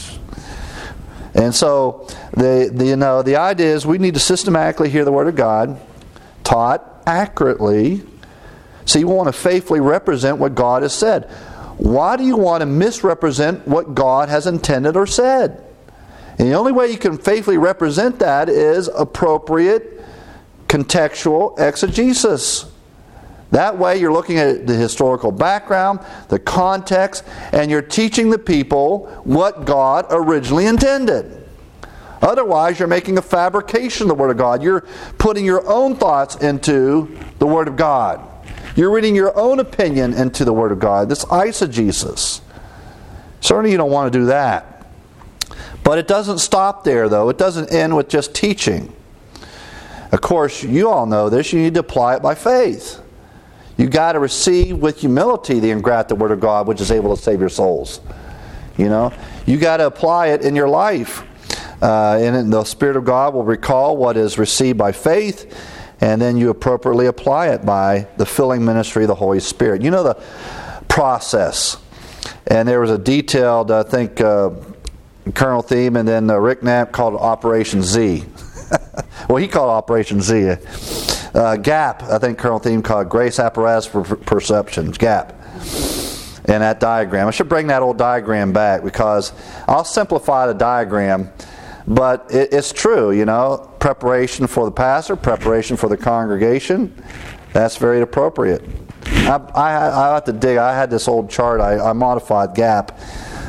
And so the idea is we need to systematically hear the Word of God taught accurately. So you want to faithfully represent what God has said. Why do you want to misrepresent what God has intended or said? And the only way you can faithfully represent that is appropriate contextual exegesis. That way you're looking at the historical background, the context, and you're teaching the people what God originally intended. Otherwise, you're making a fabrication of the Word of God. You're putting your own thoughts into the Word of God. You're reading your own opinion into the Word of God. This eisegesis. Certainly you don't want to do that. But it doesn't stop there, though. It doesn't end with just teaching. Of course, you all know this. You need to apply it by faith. You got to receive with humility the engrafted Word of God, which is able to save your souls. You got to apply it in your life. And the Spirit of God will recall what is received by faith, and then you appropriately apply it by the filling ministry of the Holy Spirit. The process. And there was a detailed, I think, Colonel Theme, and then Rick Knapp called it Operation Z. Well, he called it Operation Z. GAP, I think Colonel Theme called it Grace Apparatus for Perception, GAP. And that diagram. I should bring that old diagram back, because I'll simplify the diagram, but it's true, you know. Preparation for the pastor, preparation for the congregation, that's very appropriate. I have to dig. I had this old chart. I modified GAP,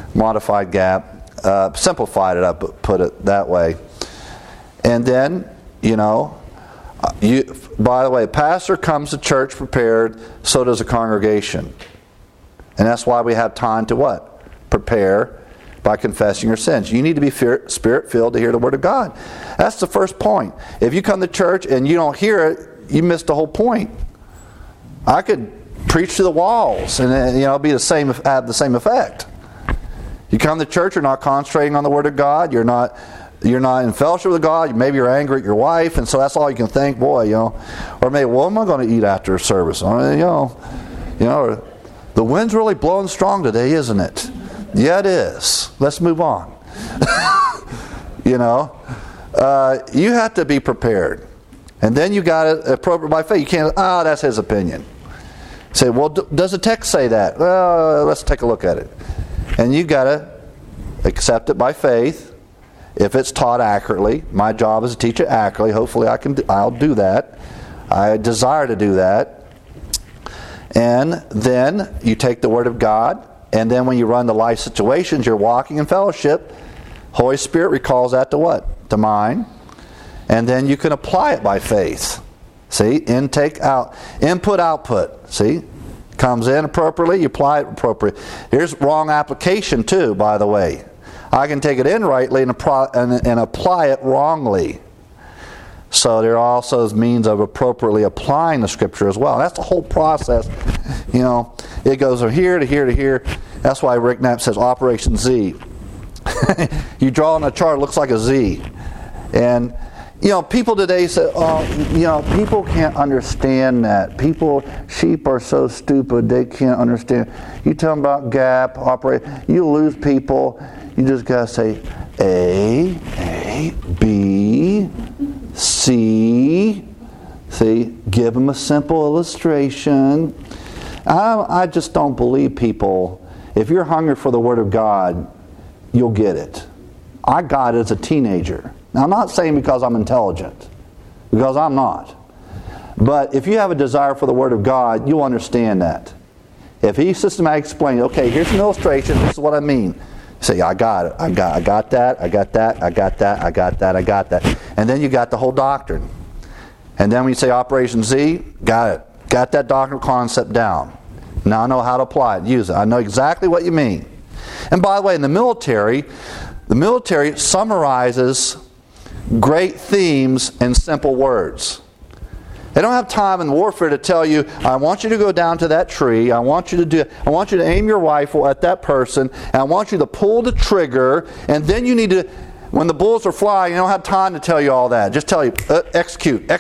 simplified it. I put it that way. And then, you know, by the way, pastor comes to church prepared, so does the congregation. And that's why we have time to what? Prepare by confessing your sins. You need to be Spirit-filled to hear the Word of God. That's the first point. If you come to church and you don't hear it, you missed the whole point. I could preach to the walls and have the same effect. You come to church, you're not concentrating on the Word of God, you're not in fellowship with God, maybe you're angry at your wife, and so that's all you can think, or maybe, what am I going to eat after service? The wind's really blowing strong today, isn't it? Yeah, it is. Let's move on. You have to be prepared. And then you got it appropriate by faith. You can't, that's his opinion. Say, well, does the text say that? Well, let's take a look at it. And you got to accept it by faith. If it's taught accurately, my job is to teach it accurately. Hopefully I'll do that. I desire to do that. And then you take the Word of God, and then when you run the life situations, you're walking in fellowship. Holy Spirit recalls that to what? To mind. And then you can apply it by faith. See? Intake, out. Input, output. See? Comes in appropriately, you apply it appropriately. Here's wrong application too, by the way. I can take it in rightly and apply it wrongly. So there are also means of appropriately applying the Scripture as well. That's the whole process. It goes from here to here to here. That's why Rick Knapp says Operation Z. You draw on a chart, it looks like a Z. And people today say, people can't understand that. Sheep are so stupid, they can't understand. You tell them about GAP, you lose people. You just got to say A, B, C. See, give them a simple illustration. I just don't believe people. If you're hungry for the Word of God, you'll get it. I got it as a teenager. Now, I'm not saying because I'm intelligent, because I'm not. But if you have a desire for the Word of God, you'll understand that. If he systematically explains, okay, here's an illustration, this is what I mean. Say, I got it. I got that. And then you got the whole doctrine. And then when you say Operation Z, got it. Got that doctrinal concept down. Now I know how to apply it, use it. I know exactly what you mean. And by the way, in the military summarizes great themes in simple words. They don't have time in warfare to tell you, I want you to go down to that tree, I want you to aim your rifle at that person, and I want you to pull the trigger, and then you need to, when the bullets are flying, you don't have time to tell you all that. Just tell you, execute.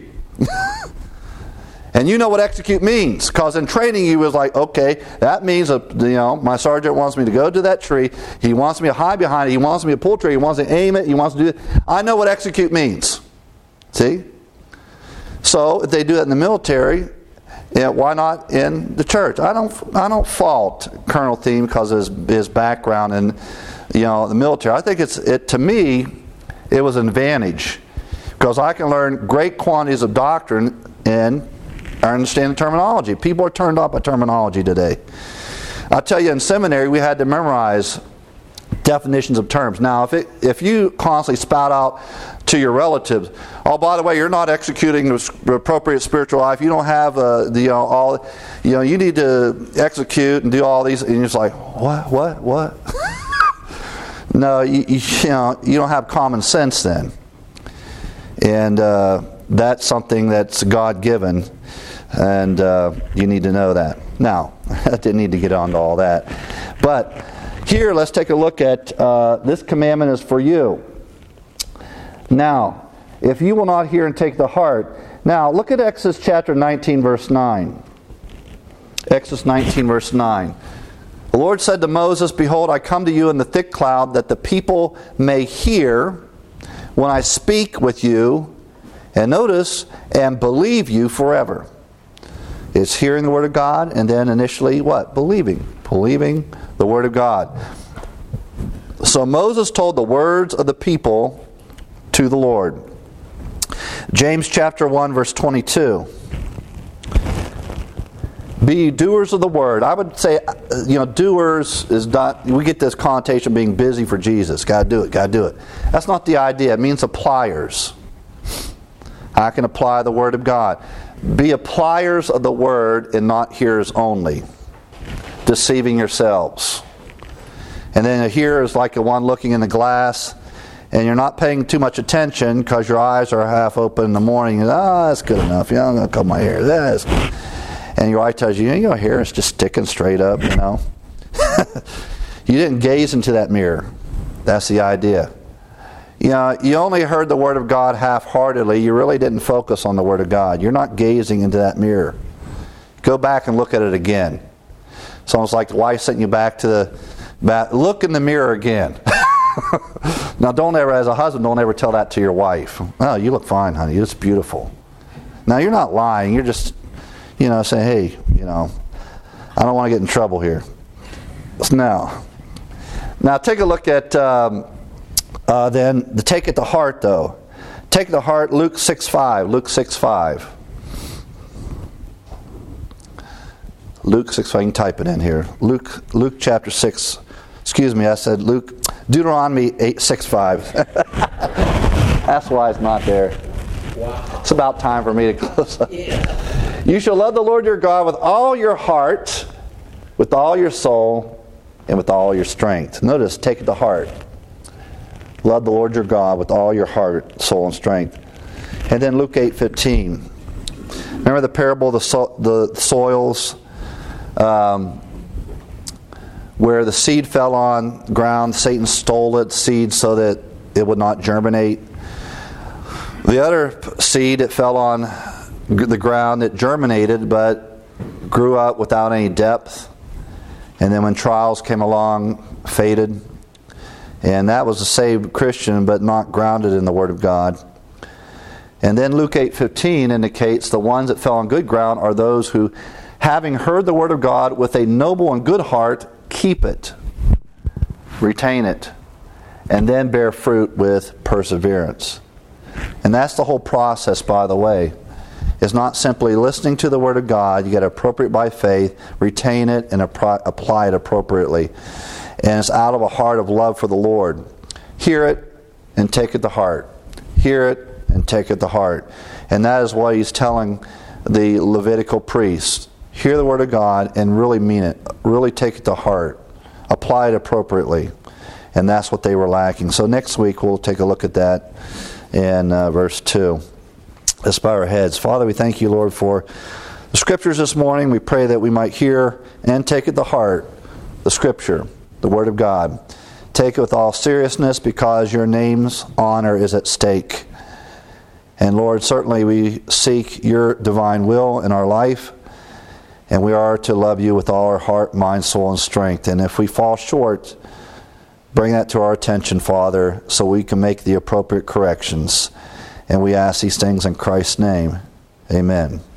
And you know what execute means, because in training you was like, okay, that means my sergeant wants me to go to that tree, he wants me to hide behind it, he wants me to pull the trigger, he wants to aim it, he wants to do it. I know what execute means. See? So if they do that in the military, why not in the church? I don't fault Colonel Thiem because of his background in the military. I think to me it was an advantage, because I can learn great quantities of doctrine and I understand the terminology. People are turned off by terminology today. I'll tell you, in seminary we had to memorize definitions of terms. Now, if you constantly spout out to your relatives, oh, by the way, you're not executing the appropriate spiritual life. You don't have you need to execute and do all these, and you're just like, what? No, you don't have common sense then, and that's something that's God-given, and you need to know that. Now, I didn't need to get onto all that, but here, let's take a look at this commandment is for you. Now, if you will not hear and take the heart. Now, look at Exodus chapter 19, verse 9. Exodus 19, verse 9. The Lord said to Moses, Behold, I come to you in the thick cloud, that the people may hear when I speak with you, and notice, and believe you forever. It's hearing the Word of God, and then initially what? Believing. Believing the Word of God. So Moses told the words of the people to the Lord. James chapter 1, verse 22. Be doers of the word. I would say, doers is not, we get this connotation of being busy for Jesus. Got to do it, got to do it. That's not the idea. It means appliers. I can apply the Word of God. Be appliers of the Word and not hearers only, deceiving yourselves. And then a hearer is like the one looking in the glass, and you're not paying too much attention because your eyes are half open in the morning. That's good enough. I'm going to cut my hair. That's good. And your wife tells you, your hair is just sticking straight up, You didn't gaze into that mirror. That's the idea. You only heard the Word of God half-heartedly. You really didn't focus on the Word of God. You're not gazing into that mirror. Go back and look at it again. It's almost like the wife sent you back to the back. Look in the mirror again. Now, don't ever, as a husband, don't ever tell that to your wife. Oh, you look fine, honey. It's beautiful. Now, you're not lying. You're just, saying, hey, I don't want to get in trouble here. Now take a look at then the take it to heart, though. Take it to heart, Luke 6:5. Luke 6:5. Luke 6:5. You can type it in here. Luke chapter 6. Excuse me, I said Luke. Deuteronomy 6:5. That's why it's not there. Wow. It's about time for me to close up. Yeah. You shall love the Lord your God with all your heart, with all your soul, and with all your strength. Notice, take it to heart. Love the Lord your God with all your heart, soul, and strength. And then Luke 8:15. Remember the parable of the soils, where the seed fell on ground. Satan stole its seed so that it would not germinate. The other seed, it fell on the ground. It germinated, but grew up without any depth. And then when trials came along, faded. And that was a saved Christian, but not grounded in the Word of God. And then Luke 8:15 indicates the ones that fell on good ground are those who, having heard the Word of God with a noble and good heart, keep it, retain it, and then bear fruit with perseverance. And that's the whole process, by the way. It's not simply listening to the Word of God. You got to appropriate by faith, retain it, and apply it appropriately. And it's out of a heart of love for the Lord. Hear it and take it to heart. Hear it and take it to heart. And that is what he's telling the Levitical priests. Hear the Word of God and really mean it. Really take it to heart. Apply it appropriately. And that's what they were lacking. So next week we'll take a look at that in verse 2. Let's bow our heads. Father, we thank you, Lord, for the Scriptures this morning. We pray that we might hear and take it to heart, the Scripture, the Word of God. Take it with all seriousness because your name's honor is at stake. And Lord, certainly we seek your divine will in our life. And we are to love you with all our heart, mind, soul, and strength. And if we fall short, bring that to our attention, Father, so we can make the appropriate corrections. And we ask these things in Christ's name. Amen.